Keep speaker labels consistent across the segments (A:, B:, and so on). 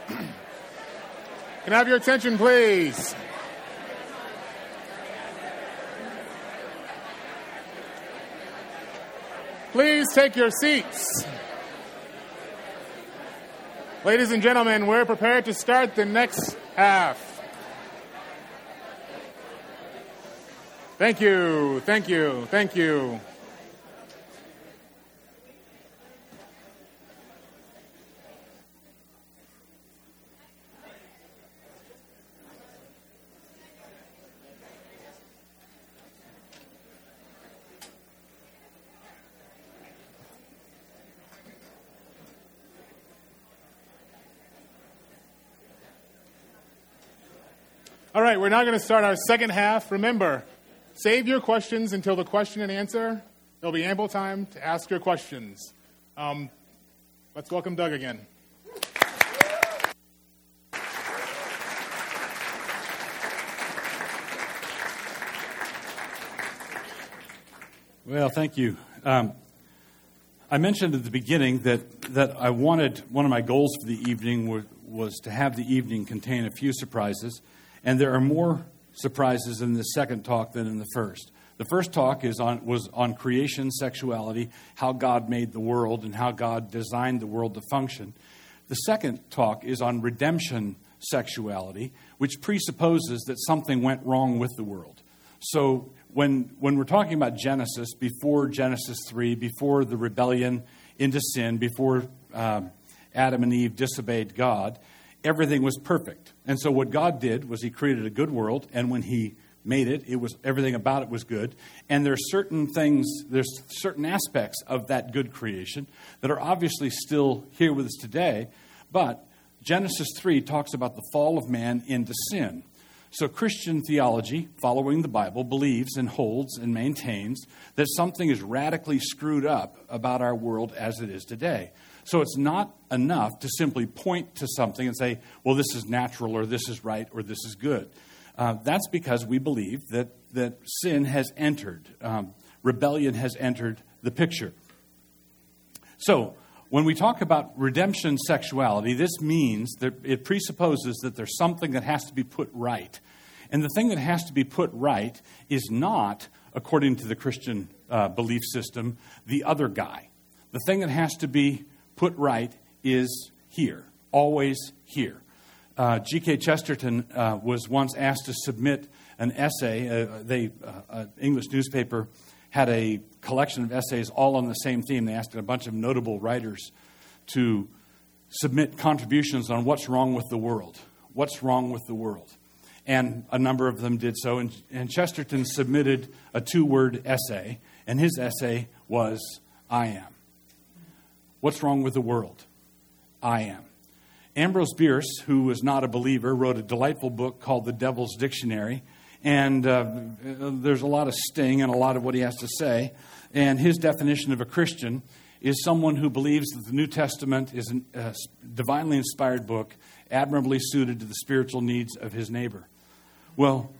A: Can I have your attention, please? Please take your seats. Ladies and gentlemen, we're prepared to start the next half. Thank you, thank you, thank you. All right, we're now going to start our second half. Remember, save your questions until the question and answer. There'll be ample time to ask your questions. Let's welcome Doug again.
B: Well, thank you. I mentioned at the beginning that I wanted, one of my goals for the evening was to have the evening contain a few surprises. And there are more surprises in the second talk than in the first. The first talk was on creation, sexuality, how God made the world, and how God designed the world to function. The second talk is on redemption, sexuality, which presupposes that something went wrong with the world. So when we're talking about Genesis, before Genesis 3, before the rebellion into sin, before Adam and Eve disobeyed God, everything was perfect. And so what God did was he created a good world, and when he made it, everything about it was good. And there's certain aspects of that good creation that are obviously still here with us today. But Genesis 3 talks about the fall of man into sin. So Christian theology, following the Bible, believes and holds and maintains that something is radically screwed up about our world as it is today. So it's not enough to simply point to something and say, well, this is natural, or this is right, or this is good. That's because we believe that sin has entered, rebellion has entered the picture. So when we talk about redemption sexuality, this means that it presupposes that there's something that has to be put right. And the thing that has to be put right is not, according to the Christian belief system, the other guy. The thing that has to be put right is here, always here. G.K. Chesterton was once asked to submit an essay. An English newspaper had a collection of essays all on the same theme. They asked a bunch of notable writers to submit contributions on what's wrong with the world. What's wrong with the world? And a number of them did so. And Chesterton submitted a 2-word essay, and his essay was, I am. What's wrong with the world? I am. Ambrose Bierce, who was not a believer, wrote a delightful book called The Devil's Dictionary. And there's a lot of sting in a lot of what he has to say. And his definition of a Christian is someone who believes that the New Testament is a divinely inspired book, admirably suited to the spiritual needs of his neighbor. Well,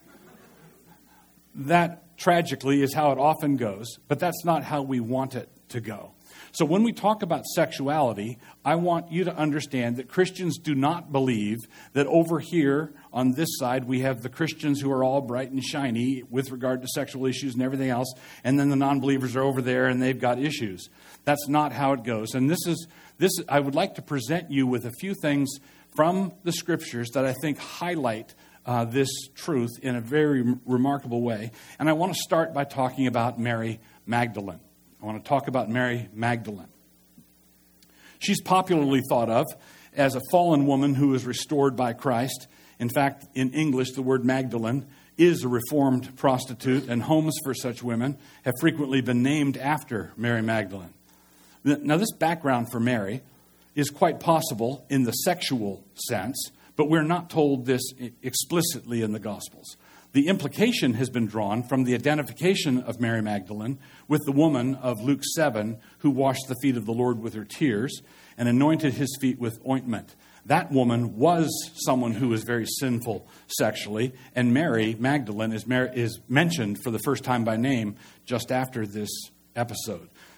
B: that tragically is how it often goes, but that's not how we want it to go. So when we talk about sexuality, I want you to understand that Christians do not believe that over here on this side we have the Christians who are all bright and shiny with regard to sexual issues and everything else, and then the non-believers are over there and they've got issues. That's not how it goes. And I would like to present you with a few things from the Scriptures that I think highlight this truth in a very remarkable way. And I want to start by talking about Mary Magdalene. I want to talk about Mary Magdalene. She's popularly thought of as a fallen woman who was restored by Christ. In fact, in English, the word Magdalene is a reformed prostitute, and homes for such women have frequently been named after Mary Magdalene. Now, this background for Mary is quite possible in the sexual sense, but we're not told this explicitly in the Gospels. The implication has been drawn from the identification of Mary Magdalene with the woman of Luke 7 who washed the feet of the Lord with her tears and anointed his feet with ointment. That woman was someone who was very sinful sexually, and Mary Magdalene is mentioned for the first time by name just after this episode.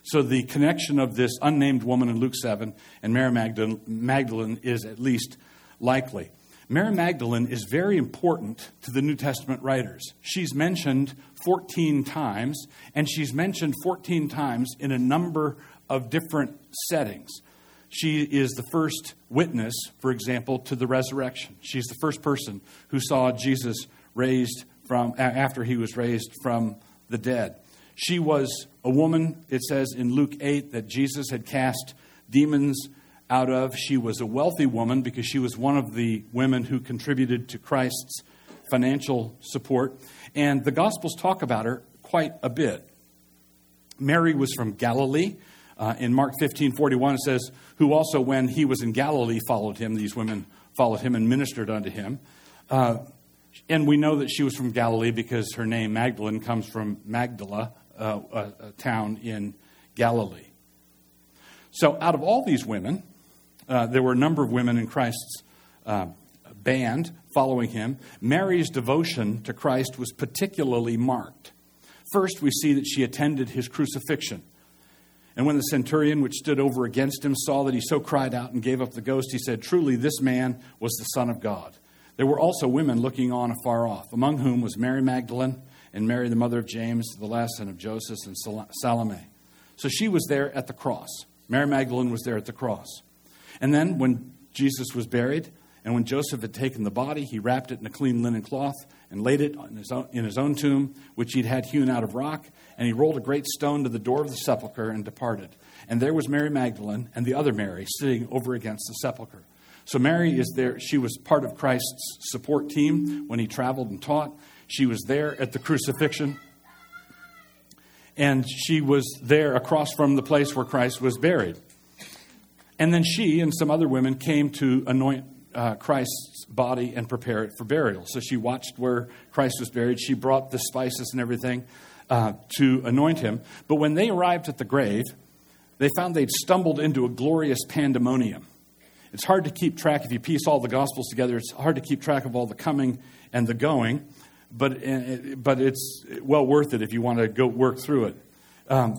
B: So the connection of this unnamed woman in Luke 7 and Mary Magdalene is at least likely. Mary Magdalene is very important to the New Testament writers. She's mentioned 14 times, and she's mentioned 14 times in a number of different settings. She is the first witness, for example, to the resurrection. She's the first person who saw Jesus raised after he was raised from the dead. She was a woman, it says in Luke 8, that Jesus had cast demons out of. She was a wealthy woman because she was one of the women who contributed to Christ's financial support. And the Gospels talk about her quite a bit. Mary was from Galilee. In Mark 15:41 it says, who also when he was in Galilee followed him. These women followed him and ministered unto him. And we know that she was from Galilee because her name Magdalene comes from Magdala, a town in Galilee. So out of all these women, there were a number of women in Christ's band following him. Mary's devotion to Christ was particularly marked. First, we see that she attended his crucifixion. And when the centurion which stood over against him saw that he so cried out and gave up the ghost, he said, truly this man was the Son of God. There were also women looking on afar off, among whom was Mary Magdalene and Mary, the mother of James, the last son of Joseph, and Salome. So she was there at the cross. Mary Magdalene was there at the cross. And then when Jesus was buried, and when Joseph had taken the body, he wrapped it in a clean linen cloth and laid it in his own tomb, which he'd had hewn out of rock. And he rolled a great stone to the door of the sepulchre and departed. And there was Mary Magdalene and the other Mary sitting over against the sepulchre. So Mary is there. She was part of Christ's support team when he traveled and taught. She was there at the crucifixion. And she was there across from the place where Christ was buried. And then she and some other women came to anoint Christ's body and prepare it for burial. So she watched where Christ was buried. She brought the spices and everything to anoint him. But when they arrived at the grave, they found they'd stumbled into a glorious pandemonium. It's hard to keep track. If you piece all the Gospels together, it's hard to keep track of all the coming and the going. But it's well worth it if you want to go work through it.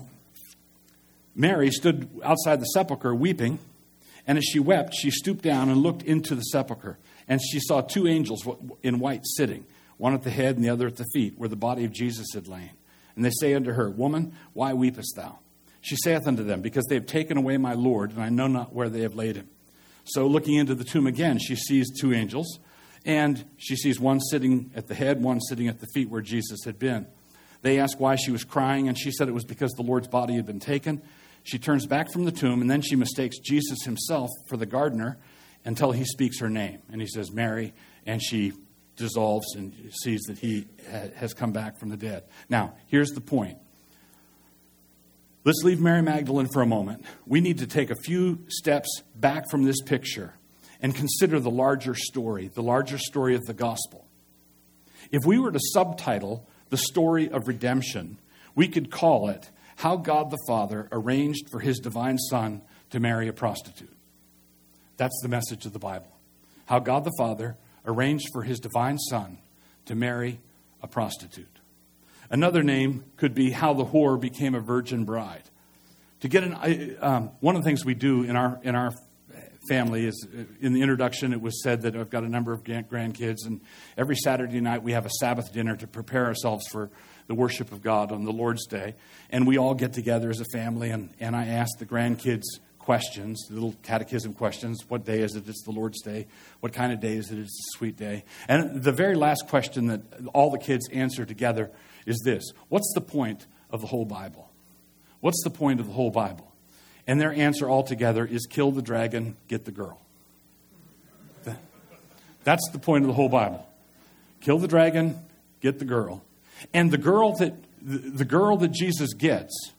B: Mary stood outside the sepulchre weeping. And as she wept, she stooped down and looked into the sepulchre. And she saw two angels in white sitting, one at the head and the other at the feet, where the body of Jesus had lain. And they say unto her, Woman, why weepest thou? She saith unto them, Because they have taken away my Lord, and I know not where they have laid him. So looking into the tomb again, she sees two angels, and she sees one sitting at the head, one sitting at the feet where Jesus had been. They ask why she was crying, and she said it was because the Lord's body had been taken. She turns back from the tomb, and then she mistakes Jesus himself for the gardener until he speaks her name. And he says, Mary, and she dissolves and sees that he has come back from the dead. Now, here's the point. Let's leave Mary Magdalene for a moment. We need to take a few steps back from this picture and consider the larger story of the gospel. If we were to subtitle the story of redemption, we could call it, How God the Father Arranged for His Divine Son to Marry a Prostitute. That's the message of the Bible. How God the Father arranged for His Divine Son to marry a prostitute. Another name could be How the Whore Became a Virgin Bride. To get one of the things we do in our family is, in the introduction, it was said that I've got a number of grandkids, and every Saturday night we have a Sabbath dinner to prepare ourselves for the worship of God on the Lord's Day. And we all get together as a family, and I ask the grandkids questions, little catechism questions. What day is it? It's the Lord's Day. What kind of day is it? It's a sweet day. And the very last question that all the kids answer together is this: what's the point of the whole Bible? What's the point of the whole Bible? And their answer altogether is kill the dragon, get the girl. That's the point of the whole Bible. Kill the dragon, get the girl. And the girl that Jesus gets,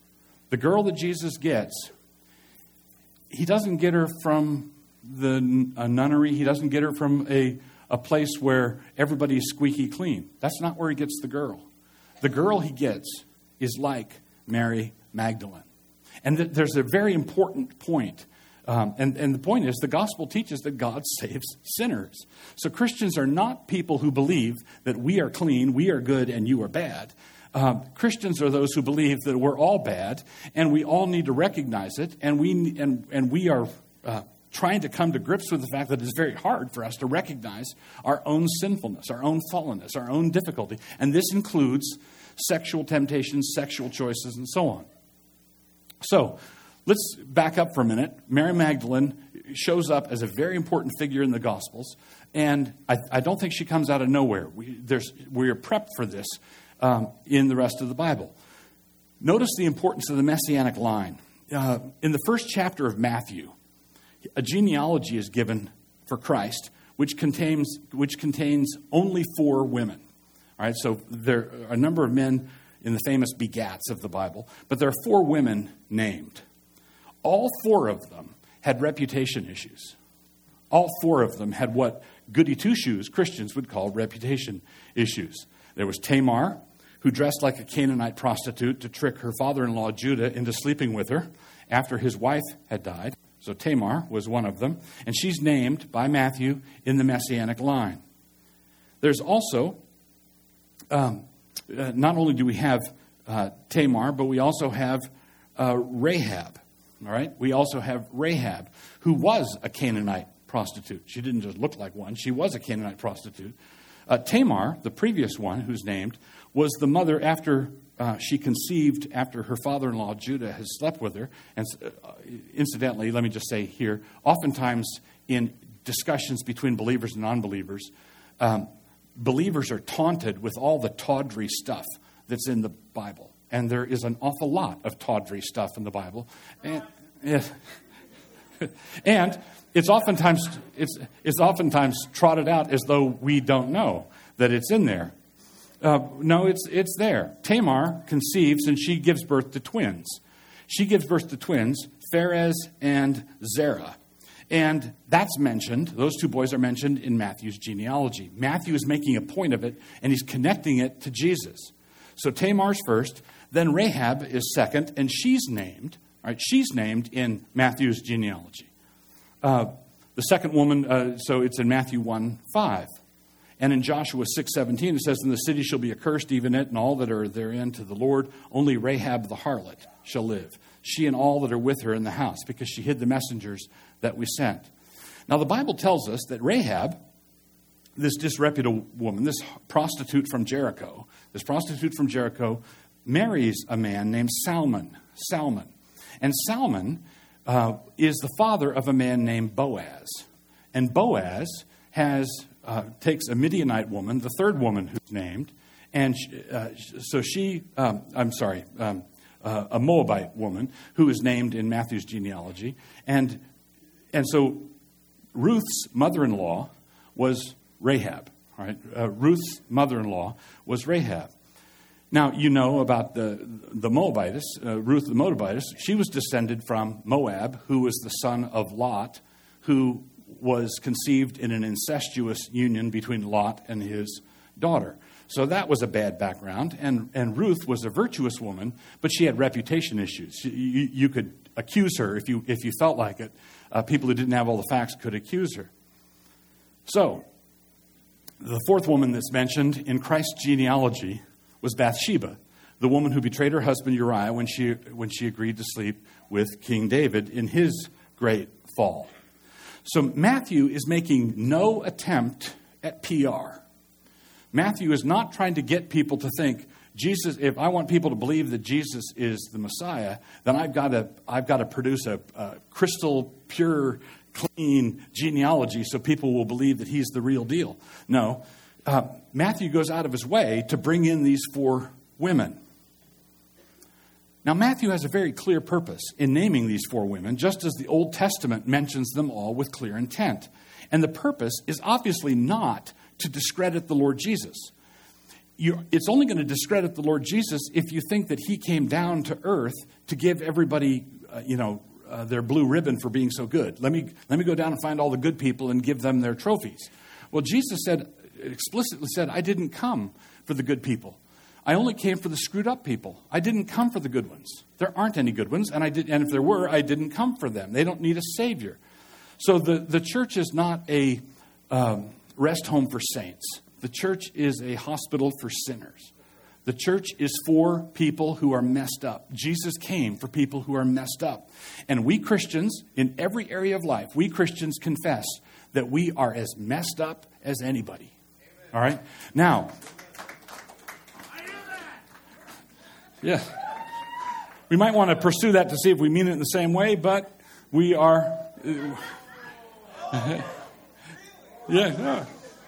B: he doesn't get her from a nunnery. He doesn't get her from a place where everybody's squeaky clean. That's not where he gets the girl. The girl he gets is like Mary Magdalene. And there's a very important point. And the point is, the gospel teaches that God saves sinners. So Christians are not people who believe that we are clean, we are good, and you are bad. Christians are those who believe that we're all bad, and we all need to recognize it, and we are trying to come to grips with the fact that it's very hard for us to recognize our own sinfulness, our own fallenness, our own difficulty. And this includes sexual temptations, sexual choices, and so on. So let's back up for a minute. Mary Magdalene shows up as a very important figure in the Gospels, and I don't think she comes out of nowhere. We are prepped for this in the rest of the Bible. Notice the importance of the Messianic line. In the first chapter of Matthew, a genealogy is given for Christ, which contains only 4 women. All right, so there are a number of men in the famous begats of the Bible, but there are 4 women named. All 4 of them had reputation issues. All 4 of them had what goody two-shoes Christians would call reputation issues. There was Tamar, who dressed like a Canaanite prostitute to trick her father-in-law Judah into sleeping with her after his wife had died. So Tamar was one of them, and she's named by Matthew in the Messianic line. There's also, not only do we have Tamar, but we also have Rahab. All right, we also have Rahab, who was a Canaanite prostitute. She didn't just look like one; she was a Canaanite prostitute. Tamar, the previous one who's named, was the mother after she conceived after her father-in-law Judah has slept with her. And incidentally, let me just say here, oftentimes in discussions between believers and non-believers, believers are taunted with all the tawdry stuff that's in the Bible. And there is an awful lot of tawdry stuff in the Bible. And it's oftentimes trotted out as though we don't know that it's in there. No, it's there. Tamar conceives and she gives birth to twins. She gives birth to twins, Pharez and Zerah. And that's mentioned, those 2 boys are mentioned in Matthew's genealogy. Matthew is making a point of it, and he's connecting it to Jesus. So Tamar's first, then Rahab is second, and she's named. All right, she's named in Matthew's genealogy. The second woman, so it's in Matthew 1:5. And in Joshua 6:17, it says, "And the city shall be accursed, even it and all that are therein to the Lord. Only Rahab the harlot shall live, she and all that are with her in the house, because she hid the messengers that we sent." Now, the Bible tells us that Rahab, this disreputable woman, this prostitute from Jericho, marries a man named Salmon. And Salmon is the father of a man named Boaz. And Boaz takes a Midianite woman, the third woman who's named, and a Moabite woman who is named in Matthew's genealogy. And so Ruth's mother-in-law was Rahab. All right? Ruth's mother-in-law was Rahab. Now, you know about the Moabitess, Ruth the Moabitess. She was descended from Moab, who was the son of Lot, who was conceived in an incestuous union between Lot and his daughter. So that was a bad background. And Ruth was a virtuous woman, but she had reputation issues. You could accuse her if you felt like it. People who didn't have all the facts could accuse her. So the fourth woman that's mentioned in Christ's genealogy was Bathsheba, the woman who betrayed her husband Uriah when she agreed to sleep with King David in his great fall. So Matthew is making no attempt at PR. Matthew is not trying to get people to think, Jesus, if I want people to believe that Jesus is the Messiah, then I've got to produce a crystal pure, clean genealogy so people will believe that he's the real deal. No, Matthew goes out of his way to bring in these 4 women. Now, Matthew has a very clear purpose in naming these 4 women, just as the Old Testament mentions them all with clear intent. And the purpose is obviously not to discredit the Lord Jesus. It's only going to discredit the Lord Jesus if you think that he came down to earth to give everybody, their blue ribbon for being so good. Let me go down and find all the good people and give them their trophies. Well, Jesus explicitly said, I didn't come for the good people. I only came for the screwed up people. I didn't come for the good ones. There aren't any good ones, and if there were, I didn't come for them. They don't need a savior. So the church is not a rest home for saints. The church is a hospital for sinners. The church is for people who are messed up. Jesus came for people who are messed up. And we Christians, in every area of life, we Christians confess that we are as messed up as anybody. All right? Now, yeah, we might want to pursue that to see if we mean it in the same way, but we are... yeah.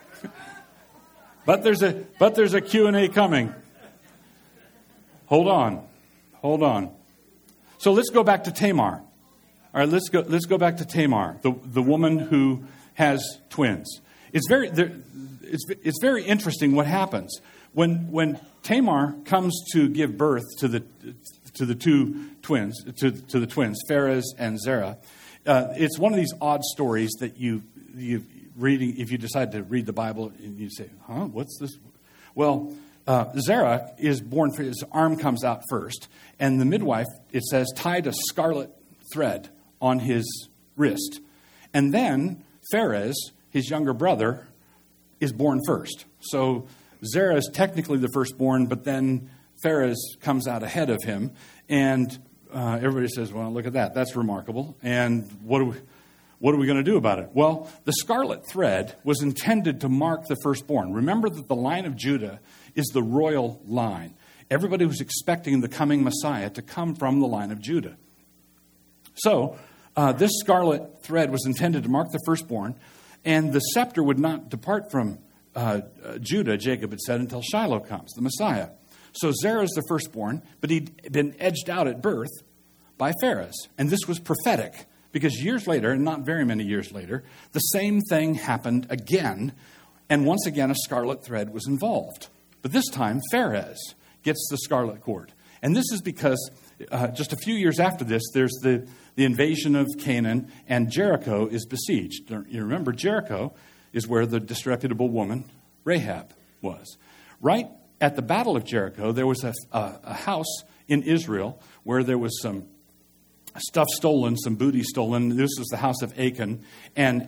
B: But there's a Q&A coming. Hold on. So let's go back to Tamar. All right, let's go back to Tamar, the woman who has twins. It's very interesting what happens when Tamar comes to give birth to the two twins, to the twins, Pharez and Zerah. It's one of these odd stories that you reading, if you decide to read the Bible and you say, what's this? Well, Zerah is born, his arm comes out first, and the midwife, it says, tied a scarlet thread on his wrist. And then Pharez, his younger brother, is born first. So Zerah is technically the firstborn, but then Pharez comes out ahead of him, and everybody says, well, look at that. That's remarkable. And what are we going to do about it? Well, the scarlet thread was intended to mark the firstborn. Remember that the line of Judah is the royal line. Everybody was expecting the coming Messiah to come from the line of Judah. So this scarlet thread was intended to mark the firstborn, and the scepter would not depart from Judah, Jacob had said, until Shiloh comes, the Messiah. So Zerah is the firstborn, but he'd been edged out at birth by Pharez. And this was prophetic, because years later, and not very many years later, the same thing happened again, and once again a scarlet thread was involved. But this time, Pharez gets the scarlet cord. And this is because just a few years after this, there's the invasion of Canaan, and Jericho is besieged. You remember, Jericho is where the disreputable woman, Rahab, was. Right at the Battle of Jericho, there was a house in Israel where there was some stuff stolen, some booty stolen. This was the house of Achan. And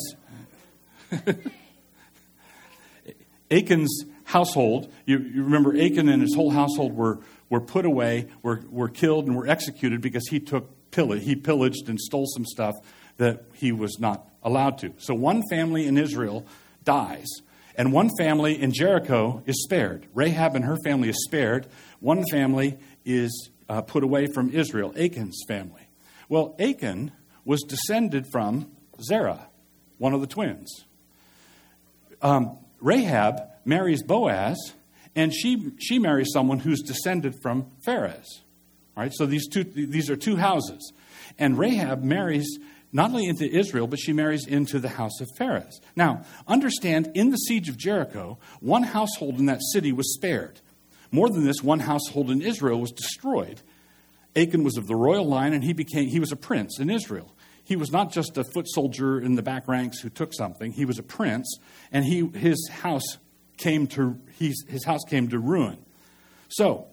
B: Achan's household, you remember Achan and his whole household were put away, were killed, and were executed because he pillaged and stole some stuff that he was not allowed to. So one family in Israel dies, and one family in Jericho is spared. Rahab and her family is spared. One family is put away from Israel, Achan's family. Well, Achan was descended from Zerah, one of the twins. Rahab marries Boaz, and she marries someone who's descended from Pharez. All right, so these are two houses. And Rahab marries not only into Israel, but she marries into the house of Pharez. Now, understand, in the siege of Jericho, one household in that city was spared. More than this, one household in Israel was destroyed. Achan was of the royal line, and he was a prince in Israel. He was not just a foot soldier in the back ranks who took something. He was a prince, and his house came to ruin. So,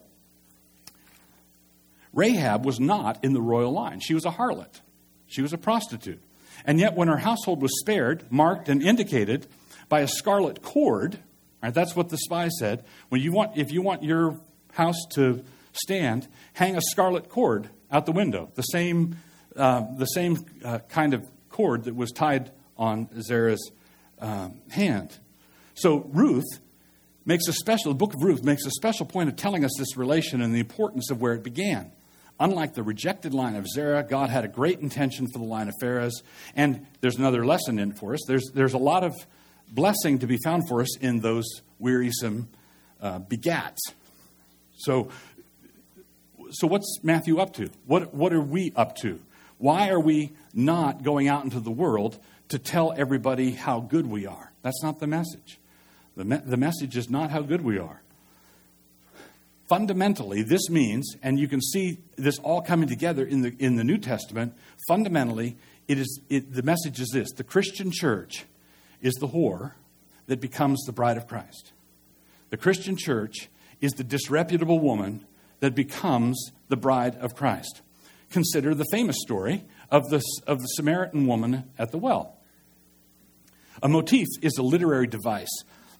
B: Rahab was not in the royal line. She was a harlot. She was a prostitute. And yet when her household was spared, marked and indicated by a scarlet cord, right, that's what the spy said, if you want your house to stand, hang a scarlet cord out the window, the same kind of cord that was tied on Zerah's hand. So the book of Ruth makes a special point of telling us this relation and the importance of where it began. Unlike the rejected line of Zerah, God had a great intention for the line of Pharez. And there's another lesson in it for us. There's a lot of blessing to be found for us in those wearisome begats. So what's Matthew up to? What are we up to? Why are we not going out into the world to tell everybody how good we are? That's not the message. The message is not how good we are. Fundamentally, this means, and you can see this all coming together in the New Testament, fundamentally, the message is this: the Christian church is the whore that becomes the bride of Christ. The Christian church is the disreputable woman that becomes the bride of Christ. Consider the famous story of the Samaritan woman at the well. A motif is a literary device.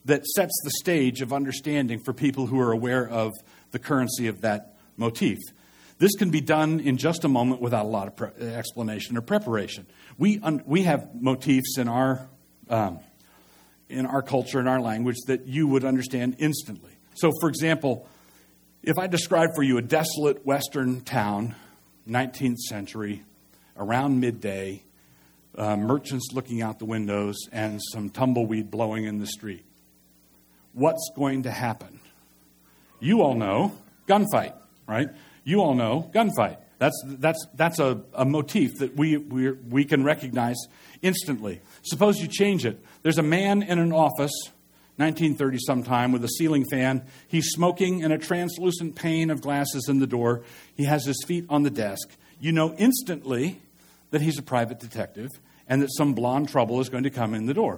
B: that sets the stage of understanding for people who are aware of the currency of that motif. This can be done in just a moment without a lot of explanation or preparation. We have motifs in our culture, in our language, that you would understand instantly. So, for example, if I describe for you a desolate western town, 19th century, around midday, merchants looking out the windows, and some tumbleweed blowing in the street, what's going to happen? You all know gunfight, right? You all know gunfight. That's a motif that we can recognize instantly. Suppose you change it. There's a man in an office, 1930 sometime, with a ceiling fan. He's smoking and a translucent pane of glasses in the door. He has his feet on the desk. You know instantly that he's a private detective and that some blonde trouble is going to come in the door.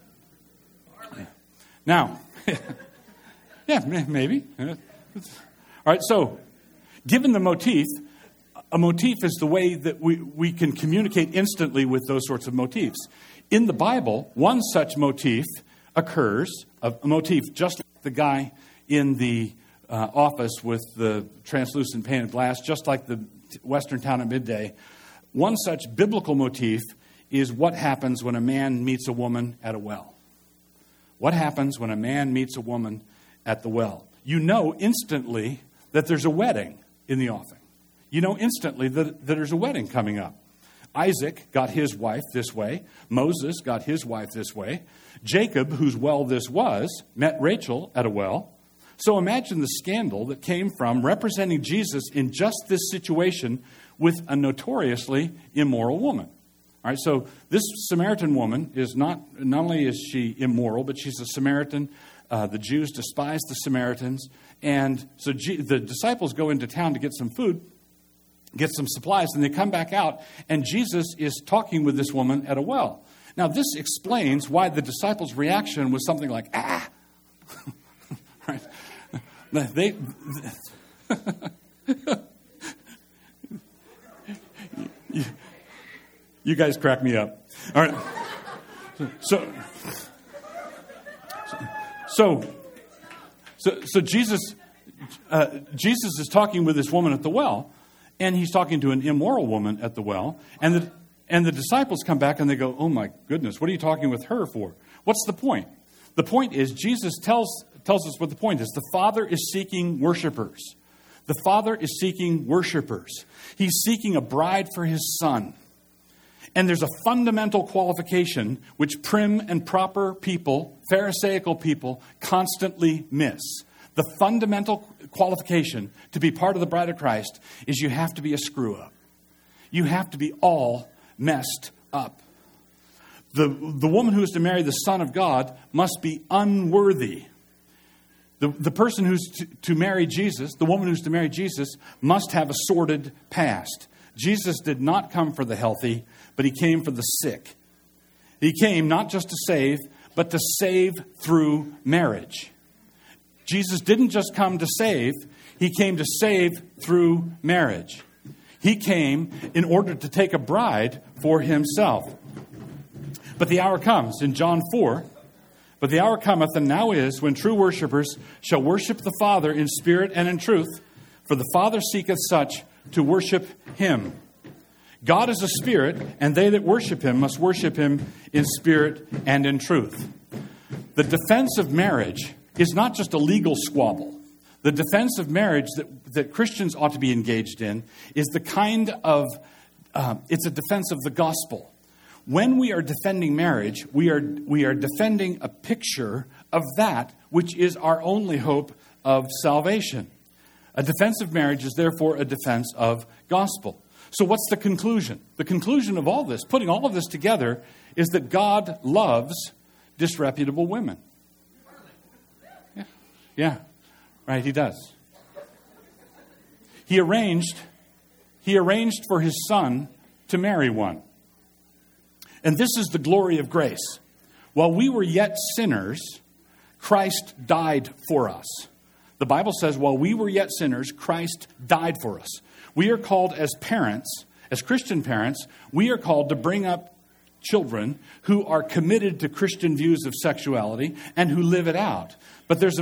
B: Now, yeah, maybe. All right, so given the motif, a motif is the way that we can communicate instantly with those sorts of motifs. In the Bible, one such motif occurs, a motif just like the guy in the office with the translucent pane of glass, just like the western town at midday. One such biblical motif is what happens when a man meets a woman at a well. What happens when a man meets a woman at the well? You know instantly that there's a wedding in the offing. You know instantly that there's a wedding coming up. Isaac got his wife this way. Moses got his wife this way. Jacob, whose well this was, met Rachel at a well. So imagine the scandal that came from representing Jesus in just this situation with a notoriously immoral woman. All right, so this Samaritan woman is not only is she immoral, but she's a Samaritan. The Jews despise the Samaritans. And so the disciples go into town to get some food, get some supplies, and they come back out, and Jesus is talking with this woman at a well. Now, this explains why the disciples' reaction was something like, ah! Right? You guys crack me up. All right. So Jesus is talking with this woman at the well, and he's talking to an immoral woman at the well, and the disciples come back and they go, "Oh my goodness, what are you talking with her for? What's the point?" The point is, Jesus tells us what the point is. The Father is seeking worshipers. The Father is seeking worshipers. He's seeking a bride for his Son. And there's a fundamental qualification which prim and proper people, Pharisaical people, constantly miss. The fundamental qualification to be part of the bride of Christ is you have to be a screw-up. You have to be all messed up. The woman who is to marry the Son of God must be unworthy. The person who's to marry Jesus, the woman who's to marry Jesus, must have a sordid past. Jesus did not come for the healthy, but he came for the sick. He came not just to save, but to save through marriage. Jesus didn't just come to save, he came to save through marriage. He came in order to take a bride for himself. But the hour comes in John 4. But the hour cometh, and now is, when true worshipers shall worship the Father in spirit and in truth, for the Father seeketh such to worship him. God is a spirit, and they that worship him must worship him in spirit and in truth. The defense of marriage is not just a legal squabble. The defense of marriage that Christians ought to be engaged in is the kind of, it's a defense of the gospel. When we are defending marriage, we are defending a picture of that which is our only hope of salvation. A defense of marriage is therefore a defense of gospel. So what's the conclusion? The conclusion of all this, putting all of this together, is that God loves disreputable women. Yeah, right, he does. He arranged for his Son to marry one. And this is the glory of grace. While we were yet sinners, Christ died for us. The Bible says, while we were yet sinners, Christ died for us. We are called as parents, as Christian parents, we are called to bring up children who are committed to Christian views of sexuality and who live it out. But there's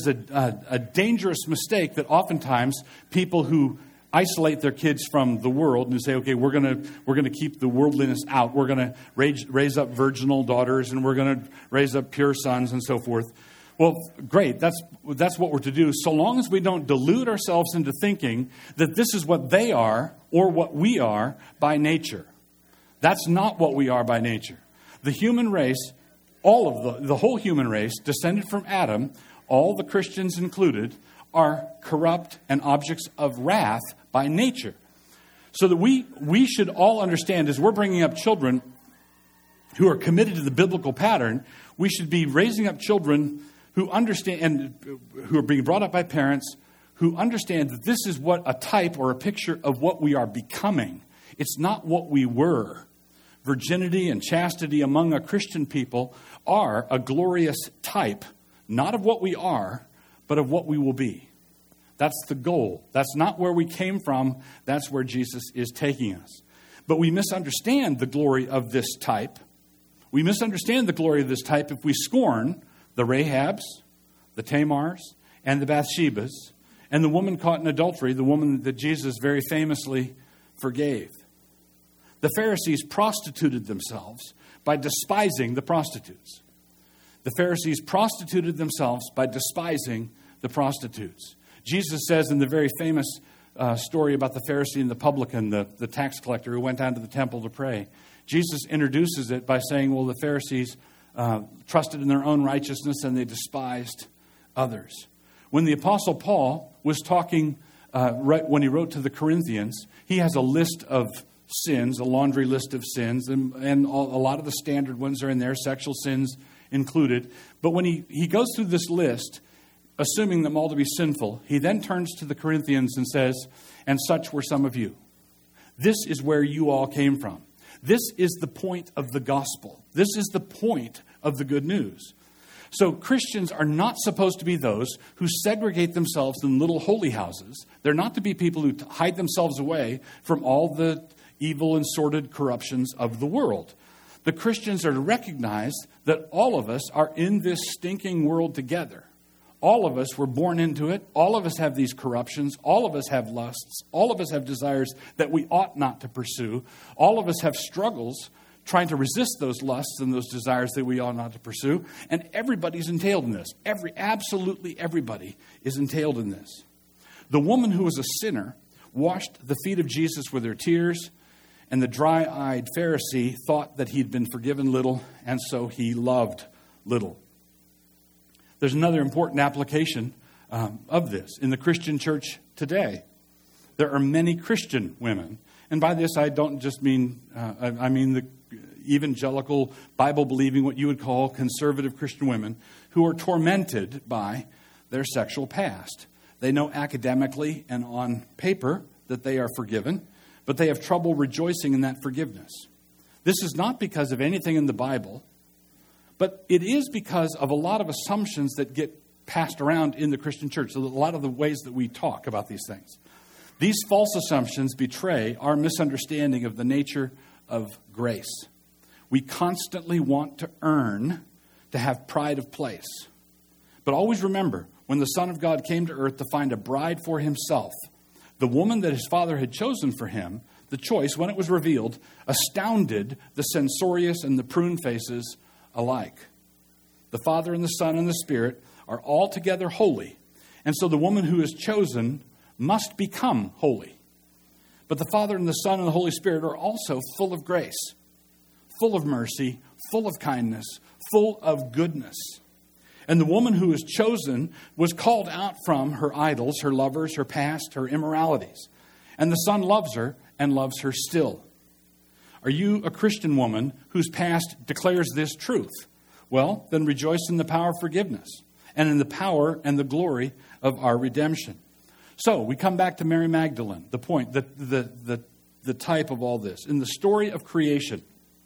B: a dangerous mistake that oftentimes people who isolate their kids from the world and say, okay, we're gonna keep the worldliness out. We're gonna raise up virginal daughters, and we're gonna raise up pure sons, and so forth. Well, great. That's what we're to do, so long as we don't delude ourselves into thinking that this is what they are or what we are by nature. That's not what we are by nature. The human race, all of the whole human race, descended from Adam, all the Christians included, are corrupt and objects of wrath by nature. So that we should all understand, as we're bringing up children who are committed to the biblical pattern, we should be raising up children who understand and who are being brought up by parents who understand that this is what a type or a picture of what we are becoming. It's not what we were. Virginity and chastity among a Christian people are a glorious type, not of what we are, but of what we will be. That's the goal. That's not where we came from. That's where Jesus is taking us. But we misunderstand the glory of this type. We misunderstand the glory of this type if we scorn the Rahabs, the Tamars, and the Bathshebas, and the woman caught in adultery, the woman that Jesus very famously forgave. The Pharisees prostituted themselves by despising the prostitutes. The Pharisees prostituted themselves by despising the prostitutes. Jesus says in the very famous story about the Pharisee and the publican, the tax collector who went down to the temple to pray, Jesus introduces it by saying, well, the Pharisees trusted in their own righteousness and they despised others. When the Apostle Paul was talking, when he wrote to the Corinthians, he has a list of sins, a laundry list of sins, and a lot of the standard ones are in there, sexual sins included. But when he goes through this list, assuming them all to be sinful, he then turns to the Corinthians and says, and such were some of you. This is where you all came from. This is the point of the gospel. This is the point of the good news. So Christians are not supposed to be those who segregate themselves in little holy houses. They're not to be people who hide themselves away from all the evil and sordid corruptions of the world. The Christians are to recognize that all of us are in this stinking world together. All of us were born into it. All of us have these corruptions. All of us have lusts. All of us have desires that we ought not to pursue. All of us have struggles trying to resist those lusts and those desires that we ought not to pursue. And everybody's entailed in this. Absolutely everybody is entailed in this. The woman who was a sinner washed the feet of Jesus with her tears, and the dry-eyed Pharisee thought that he'd been forgiven little, and so he loved little. There's another important application of this in the Christian church today. There are many Christian women, and by this I don't just mean, I mean the evangelical, Bible-believing, what you would call conservative Christian women, who are tormented by their sexual past. They know academically and on paper that they are forgiven, but they have trouble rejoicing in that forgiveness. This is not because of anything in the Bible, but it is because of a lot of assumptions that get passed around in the Christian church. So a lot of the ways that we talk about these things. These false assumptions betray our misunderstanding of the nature of grace. We constantly want to earn to have pride of place. But always remember, when the Son of God came to earth to find a bride for himself, the woman that his Father had chosen for him, the choice, when it was revealed, astounded the censorious and the prune faces alike. The Father and the Son and the Spirit are altogether holy. And so the woman who is chosen must become holy. But the Father and the Son and the Holy Spirit are also full of grace, full of mercy, full of kindness, full of goodness. And the woman who is chosen was called out from her idols, her lovers, her past, her immoralities. And the Son loves her and loves her still. Are you a Christian woman whose past declares this truth? Well, then rejoice in the power of forgiveness and in the power and the glory of our redemption. So we come back to Mary Magdalene, the point, the type of all this. In the story of creation,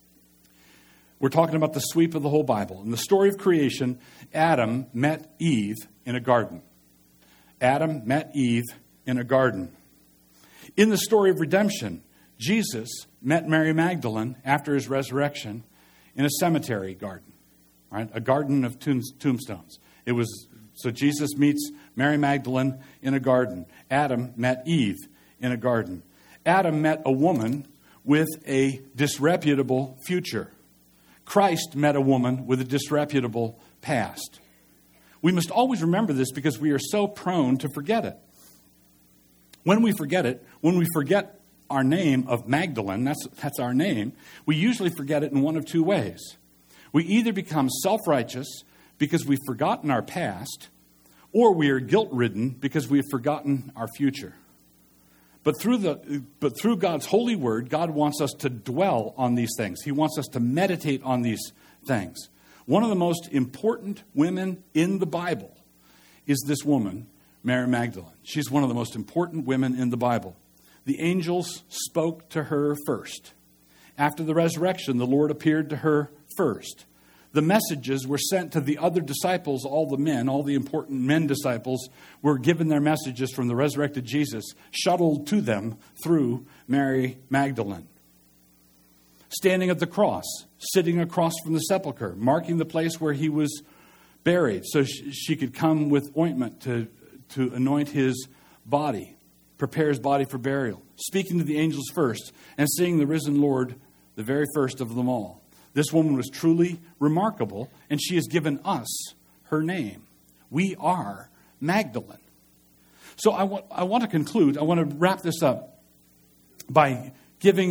B: we're talking about the sweep of the whole Bible. In the story of creation, Adam met Eve in a garden. Adam met Eve in a garden. In the story of redemption, Jesus met Mary Magdalene after his resurrection in a cemetery garden, right? A garden of tombstones. So Jesus meets Mary Magdalene in a garden. Adam met Eve in a garden. Adam met a woman with a disreputable future. Christ met a woman with a disreputable past. We must always remember this because we are so prone to forget it. When we forget it, when we forget our name of Magdalene, that's our name, we usually forget it in one of two ways. We either become self-righteous because we've forgotten our past, or we are guilt-ridden because we have forgotten our future. But through God's holy word, God wants us to dwell on these things. He wants us to meditate on these things. One of the most important women in the Bible is this woman, Mary Magdalene. She's one of the most important women in the Bible. The angels spoke to her first. After the resurrection, the Lord appeared to her first. The messages were sent to the other disciples, all the important men disciples were given their messages from the resurrected Jesus, shuttled to them through Mary Magdalene. Standing at the cross, sitting across from the sepulcher, marking the place where he was buried, so she could come with ointment to anoint his body, prepare his body for burial. Speaking to the angels first, and seeing the risen Lord, the very first of them all. This woman was truly remarkable, and she has given us her name. We are Magdalene. So I want to conclude. I want to wrap this up by giving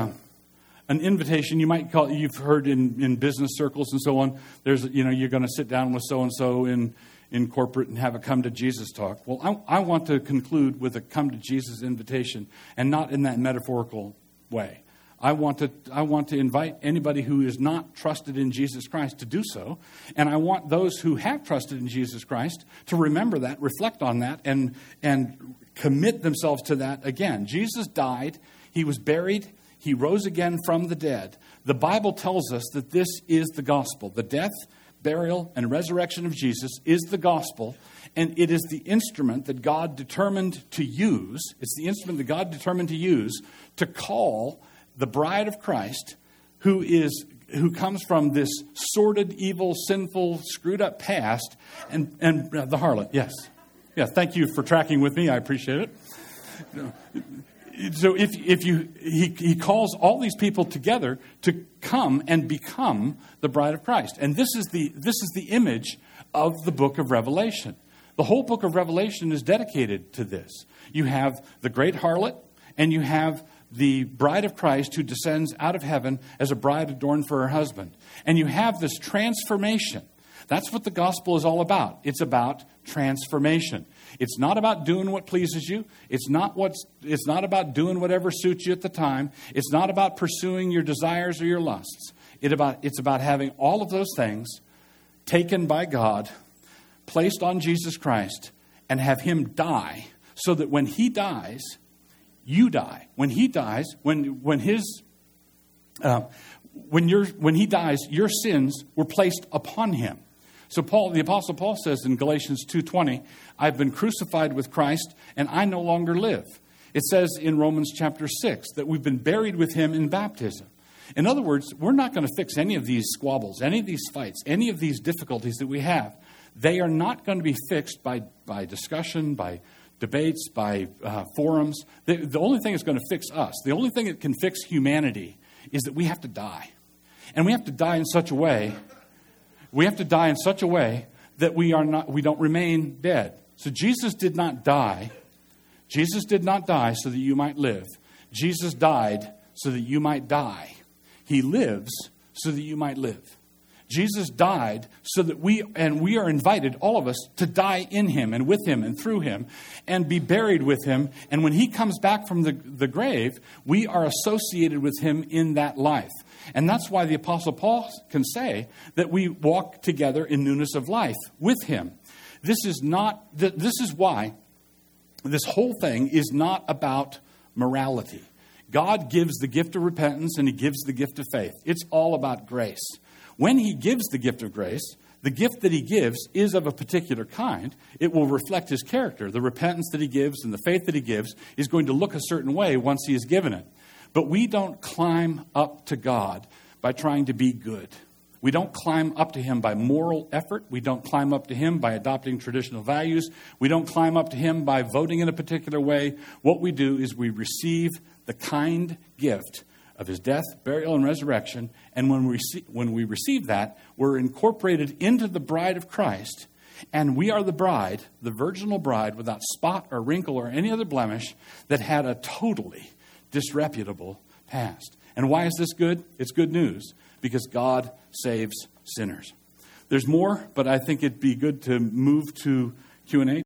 B: an invitation. You might call. You've heard in business circles and so on. There's you're going to sit down with so and so in corporate and have a come to Jesus talk. Well, I want to conclude with a come to Jesus invitation, and not in that metaphorical way. I want to invite anybody who is not trusted in Jesus Christ to do so. And I want those who have trusted in Jesus Christ to remember that, reflect on that, and commit themselves to that again. Jesus died. He was buried. He rose again from the dead. The Bible tells us that this is the gospel. The death, burial, and resurrection of Jesus is the gospel. And it is the instrument that God determined to use. It's the instrument that God determined to use to call the bride of Christ, who comes from this sordid, evil, sinful, screwed up past, and the harlot. Yes. Yeah, thank you for tracking with me. I appreciate it. So he calls all these people together to come and become the bride of Christ. And this is the image of the book of Revelation. The whole book of Revelation is dedicated to this. You have the great harlot, and you have the bride of Christ who descends out of heaven as a bride adorned for her husband. And you have this transformation. That's what the gospel is all about. It's about transformation. It's not about doing what pleases you. It's not about doing whatever suits you at the time. It's not about pursuing your desires or your lusts. It's about having all of those things taken by God, placed on Jesus Christ, and have him die, so that when he dies, you die. When he dies, when he dies, your sins were placed upon him. So the Apostle Paul says in Galatians 2:20, I've been crucified with Christ, and I no longer live. It says in Romans chapter 6 that we've been buried with him in baptism. In other words, we're not going to fix any of these squabbles, any of these fights, any of these difficulties that we have. They are not going to be fixed by discussion, by debates, by forums. The only thing that's going to fix us, the only thing that can fix humanity, is that we have to die. And we have to die in such a way, that we don't remain dead. So Jesus did not die. Jesus did not die so that you might live. Jesus died so that you might die. He lives so that you might live. Jesus died so that we are invited, all of us, to die in him and with him and through him and be buried with him. And when he comes back from the grave, we are associated with him in that life. And that's why the Apostle Paul can say that we walk together in newness of life with him. This is why this whole thing is not about morality. God gives the gift of repentance and he gives the gift of faith. It's all about grace. When he gives the gift of grace, the gift that he gives is of a particular kind. It will reflect his character. The repentance that he gives and the faith that he gives is going to look a certain way once he has given it. But we don't climb up to God by trying to be good. We don't climb up to him by moral effort. We don't climb up to him by adopting traditional values. We don't climb up to him by voting in a particular way. What we do is we receive the kind gift of his death, burial, and resurrection. And when we receive that, we're incorporated into the bride of Christ. And we are the bride, the virginal bride, without spot or wrinkle or any other blemish, that had a totally disreputable past. And why is this good? It's good news, because God saves sinners. There's more, but I think it'd be good to move to Q&A.